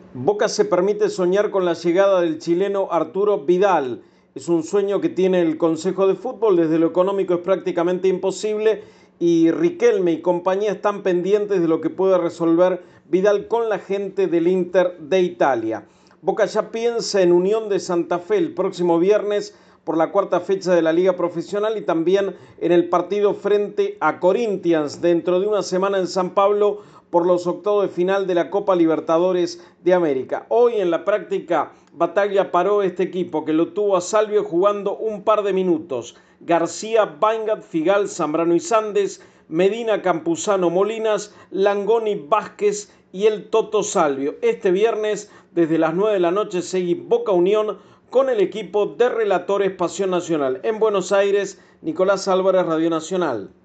Boca se permite soñar con la llegada del chileno Arturo Vidal. Es un sueño que tiene el Consejo de Fútbol, desde lo económico es prácticamente imposible y Riquelme y compañía están pendientes de lo que puede resolver Vidal con la gente del Inter de Italia. Boca ya piensa en Unión de Santa Fe el próximo viernes por la cuarta fecha de la Liga Profesional y también en el partido frente a Corinthians dentro de una semana en San Pablo por los octavos de final de la Copa Libertadores de América. Hoy en la práctica Bataglia paró este equipo que lo tuvo a Salvio jugando un par de minutos. García, Vaingat, Figal, Zambrano y Sandes, Medina, Campuzano, Molinas, Langoni, Vázquez y el Toto Salvio. Este viernes desde las 9 de la noche seguí Boca Unión con el equipo de relatores Pasión Nacional. En Buenos Aires, Nicolás Álvarez, Radio Nacional.